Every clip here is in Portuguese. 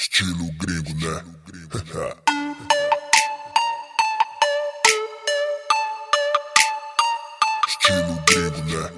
Estilo gringo, né? Estilo gringo, né?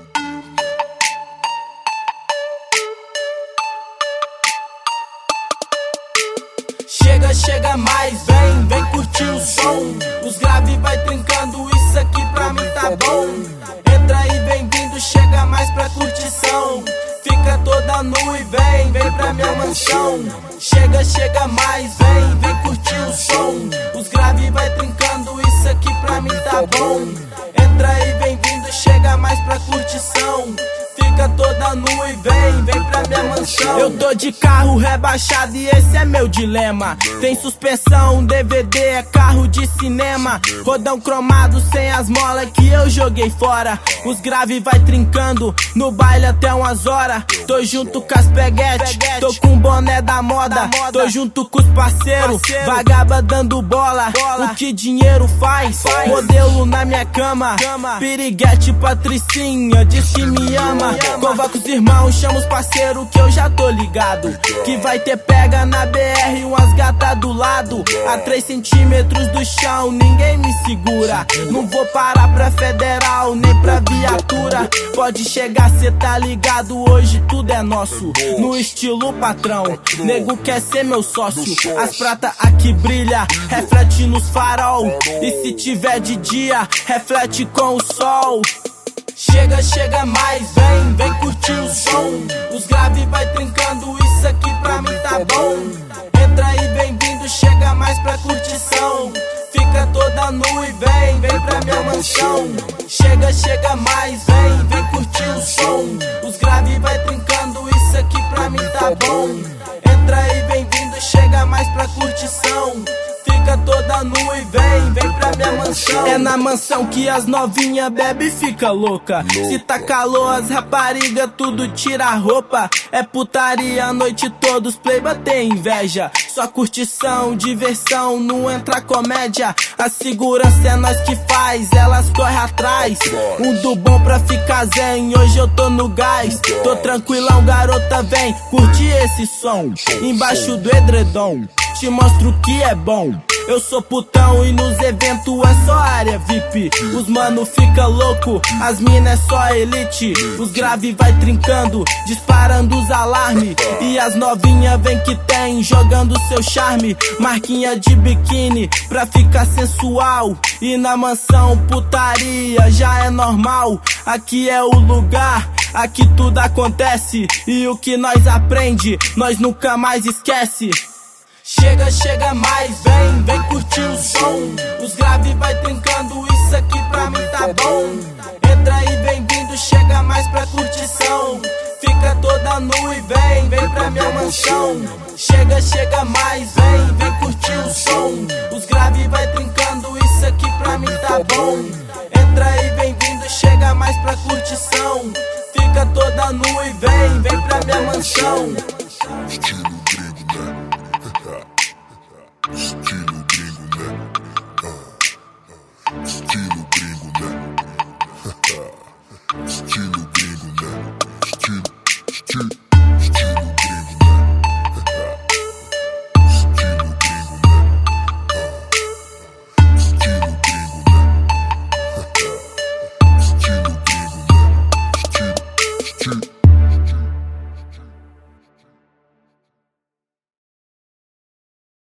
Chega mais, vem curtir o som. Os grave vai trincando, isso aqui pra mim tá bom. Entra aí, bem-vindo, chega mais pra curtição. Fica toda nu e vem pra minha mansão. Chega mais, vem curtir o som. Os grave vai trincando, isso aqui pra mim tá bom. Entra aí, bem-vindo, chega mais pra curtição. Fica toda nu e vem pra minha mansão. Eu tô de carro rebaixado e esse é meu dilema. Tem suspensão, DVD, é carro de cinema. Rodão cromado sem as molas que eu joguei fora. Os grave vai trincando, no baile até umas horas. Tô junto com as peguete, tô com o boné da moda. Tô junto com os parceiros, vagaba dando bola. O que dinheiro faz, modelo na minha cama. Piriguete Patricinha, diz que me ama. Convoca os irmãos, chama os parceiros que eu já tô ligado. Que vai ter pega na BR, umas gatas do lado. A 3 centímetros do chão, ninguém me segura. Não vou parar pra federal, nem pra viatura. Pode chegar, cê tá ligado, hoje tudo é nosso. No estilo patrão, nego quer ser meu sócio. As prata aqui brilha, reflete nos farol. E se tiver de dia, reflete com o sol. Chega mais, vem curtir o som. Os grave vai trincando, isso aqui pra mim tá bom. Entra aí, bem-vindo, chega mais pra curtição. Fica toda nu e vem pra minha mansão. Chega mais, vem curtir o som. Os grave vai trincando, isso aqui pra mim tá bom. Entra aí, bem-vindo, chega mais pra curtição. Fica toda nu e vem pra minha mansão. É na mansão que as novinha bebe e fica louca. Se tá calor, as rapariga tudo tira a roupa. É putaria a noite toda, os playba tem inveja. Só curtição, diversão, não entra comédia. A segurança é nós que faz, elas correm atrás. Um do bom pra ficar zen, hoje eu tô no gás. Tô tranquilão, garota, vem, curte esse som. Embaixo do edredom, te mostro o que é bom. Eu sou putão e nos eventos é só área VIP. Os mano fica louco, as mina é só elite. Os grave vai trincando, disparando os alarme. E as novinha vem que tem, jogando seu charme. Marquinha de biquíni, pra ficar sensual. E na mansão putaria já é normal. Aqui é o lugar, aqui tudo acontece. E o que nós aprende, nós nunca mais esquece. Chega mais, vem curtir o som. Os grave vai trincando, isso aqui pra mim tá bom. Entra aí, bem-vindo, chega mais pra curtição. Fica toda nu e vem pra minha mansão. Chega mais, vem curtir o som. Os grave vai trincando, isso aqui pra mim tá bom. Entra aí, bem-vindo, chega mais pra curtição. Fica toda nu e vem pra minha mansão. Estilo